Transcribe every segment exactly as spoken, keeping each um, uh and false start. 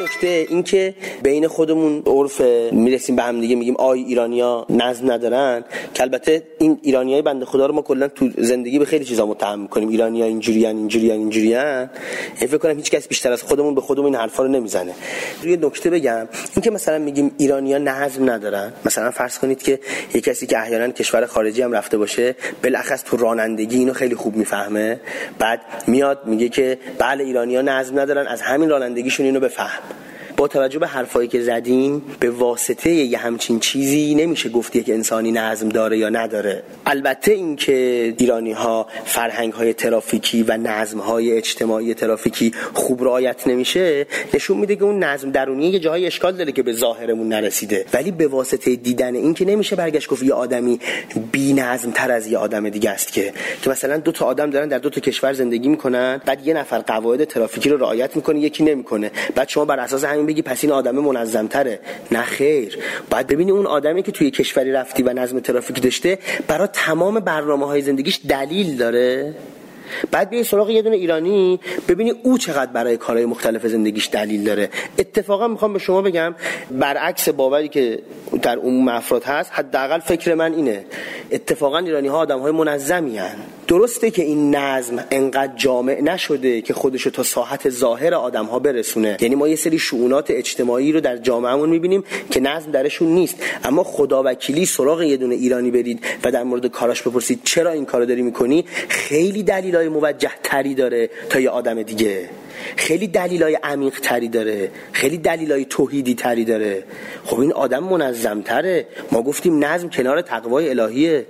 نکته این که بین خودمون عرف میرسیم به هم دیگه میگیم آی ایرانیا نظم ندارن، که البته این ایرانیای بنده خدا رو ما کلا تو زندگی به خیلی چیزا متهم می‌کنیم، ایرانی‌ها اینجوریان اینجوریان اینجوریان. فکر کنم هیچ کس بیشتر از خودمون به خودمون این حرفا رو نمیزنه. یه نکته بگم، این که مثلا میگیم ایرانی‌ها نظم ندارن، مثلا فرض کنید که یه کسی که احیانا کشور خارجی هم رفته باشه، بالاخص تو رانندگی اینو خیلی خوب میفهمه، بعد میاد میگه که بله ایرانی‌ها نظم ندارن، از همین رانندگیشون اینو بفهم. با توجه به حرفایی که زدیم به واسطه یه همچین چیزی نمیشه گفت که انسانی نظم داره یا نداره. البته این که ایرانی‌ها فرهنگ‌های ترافیکی و نظم‌های اجتماعی ترافیکی خوب رعایت نمیشه نشون میده که اون نظم درونی یه جایی اشکال داره که به ظاهرمون نرسیده، ولی به واسطه دیدن این که نمیشه برگشت گفت یه آدمی بی‌نظم‌تر از یه آدم دیگه است. که که مثلا دو تا آدم دارن در دو تا کشور زندگی میکنن، بعد یه نفر قواعد ترافیکی رو رعایت میکنه یکی نمیکنه، بعد شما بر اساس همین بگی پس این آدم منظم‌تره. نه خیر، باید ببینی اون آدمی که توی کشوری رفتی و نظم ترافیکی داشته برای تمام برنامه‌های زندگیش دلیل داره. بعد بیای سراغ یه دونه ایرانی ببینی او چقدر برای کارهای مختلف زندگیش دلیل داره. اتفاقا میخوام به شما بگم برعکس باوری که در عموم افراد هست، حداقل فکر من اینه، اتفاقا ایرانی‌ها آدم‌های منظمی هستند. درسته که این نظم انقدر جامع نشده که خودشو تا ساحت ظاهر آدم‌ها برسونه، یعنی ما یه سری شؤونات اجتماعی رو در جامعهمون می‌بینیم که نظم درشون نیست، اما خداوکیلی سراغ یه دونه ایرانی برید و در مورد کاراش بپرسید چرا این کارو داری می‌کنی، خیلی دلیلای موجه تری داره تا یه آدم دیگه، خیلی دلیلای عمیق تری داره، خیلی دلیلای توحیدی تری داره. خب این آدم منظم تره. ما گفتیم نظم کنار تقوای الهیه.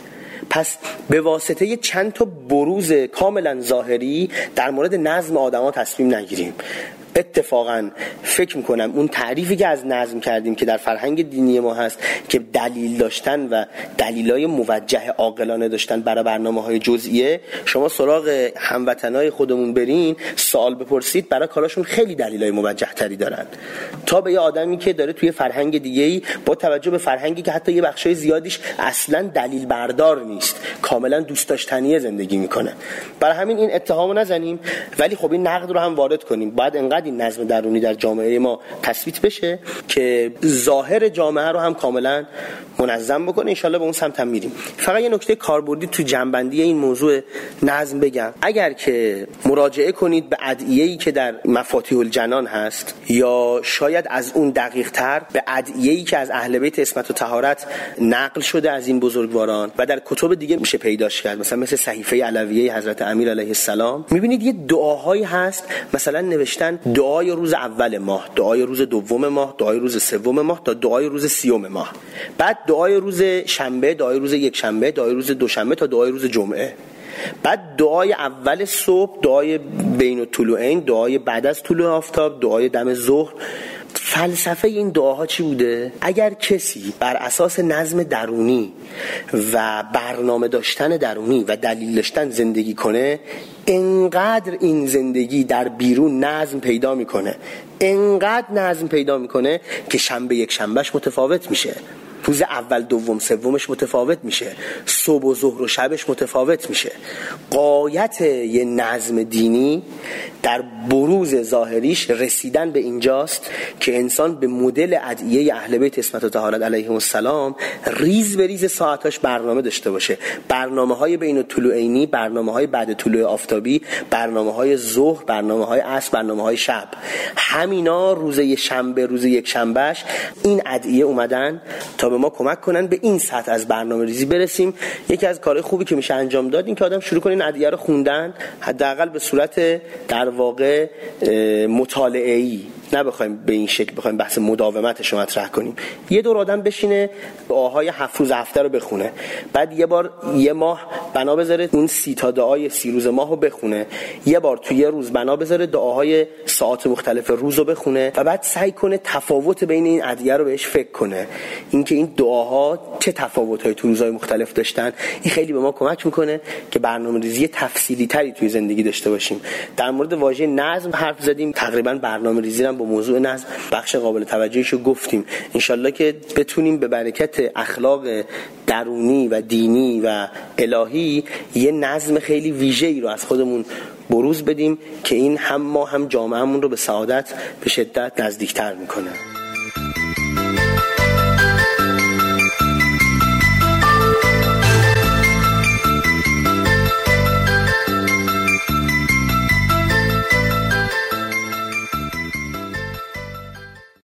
پس به واسطه چند تا بروز کاملا ظاهری در مورد نظم آدما تصمیم نگیریم. اتفاقا فکر میکنم اون تعریفی که از نظم کردیم که در فرهنگ دینی ما هست که دلیل داشتن و دلیلای موجه عاقلانه داشتن برای برنامه‌های جزئیه، شما سراغ هموطنای خودمون برین سوال بپرسید برای کاراشون خیلی دلیلای موجه تری دارن تا به یه آدمی که داره توی فرهنگ دیگه‌ای با توجه به فرهنگی که حتی یه بخشای زیادیش اصلاً دلیل بردار نیست، کاملا دوست داشتنی زندگی میکنه. برای همین این اتهامو نزنیم، ولی خب این نقد رو هم وارد کنیم. بعد انقدر این نظم درونی در جامعه ما تثبیت بشه که ظاهر جامعه رو هم کاملا منظم بکنه. ان شاءالله به اون سمت هم میریم. فقط یه نکته کاربردی تو جنبندی این موضوع نظم بگم. اگر که مراجعه کنید به ادعیه‌ای که در مفاتیح الجنان هست، یا شاید از اون دقیق‌تر به ادعیه‌ای که از اهل بیت عصمت و طهارت نقل شده از این بزرگواران و در کتب دیگه میشه پیداش کرد، مثلا مثل صحیفه علویه حضرت امیر علیه السلام، میبینید یه دعاهایی هست، مثلا نوشتن دعای روز اول ماه، دعای روز دوم ماه، دعای روز سوم ماه تا دعای روز سیوم ماه، بعد دعای روز شنبه، دعای روز یک شنبه، دعای روز دوشنبه تا دعای روز جمعه، بعد دعای اول صبح، دعای بین الطلوعین، دعای بعد از طلوع آفتاب، دعای دم ظهر. فلسفه این دعاها چی بوده؟ اگر کسی بر اساس نظم درونی و برنامه داشتن درونی و دلیل داشتن زندگی کنه، انقدر این زندگی در بیرون نظم پیدا میکنه، انقدر نظم پیدا میکنه که شنبه یک شنبهش متفاوت میشه، روز اول دوم سومش متفاوت میشه، صبح و ظهر و شبش متفاوت میشه. غایت یه نظم دینی در بروز ظاهریش رسیدن به اینجاست که انسان به مدل ادعیه اهل بیت عصمت و طهارت علیهم السلام ریز به ریز ساعتاش برنامه داشته باشه، برنامه‌های بین الطلوعینی، برنامه‌های بعد طلوع آفتابی، برنامه‌های ظهر، برنامه‌های عصر، برنامه‌های شب. همینا روز یک شنبه، روز یک شنبهش این ادعیه اومدن تا به ما کمک کنن به این سطح از برنامه ریزی برسیم. یکی از کارهای خوبی که میشه انجام داد این که آدم شروع کنه این ادعیه رو خوندن، حداقل به صورت در واقع مطالعه‌ای، نه بخوایم به این شکل بخوایم بحث مداومتش رو مطرح کنیم. یه دور آدم بشینه دعاهای هفت روز هفته رو بخونه، بعد یه بار یه ماه بنا بذاره اون سی تا دعای سی روز ماه رو بخونه، یه بار تو یه روز بنا بذاره دعاهای ساعات مختلف روز رو بخونه و بعد سعی کنه تفاوت بین این ادعیه رو بهش فکر کنه، اینکه این دعاها چه تفاوت‌هایی تو روزهای مختلف داشتن. این خیلی به ما کمک میکنه که برنامه‌ریزی تفصیلی تری توی زندگی داشته باشیم. در مورد واژه نظم حرف زدیم، تقریبا برنامه‌ریزی رو با موضوع نظم بخش قابل توجهیشو گفتیم. انشالله که بتونیم به برکت اخلاق درونی و دینی و الهی یه نظم خیلی ویژه‌ای رو از خودمون بروز بدیم که این هم ما هم جامعهمون رو به سعادت به شدت نزدیکتر میکنه.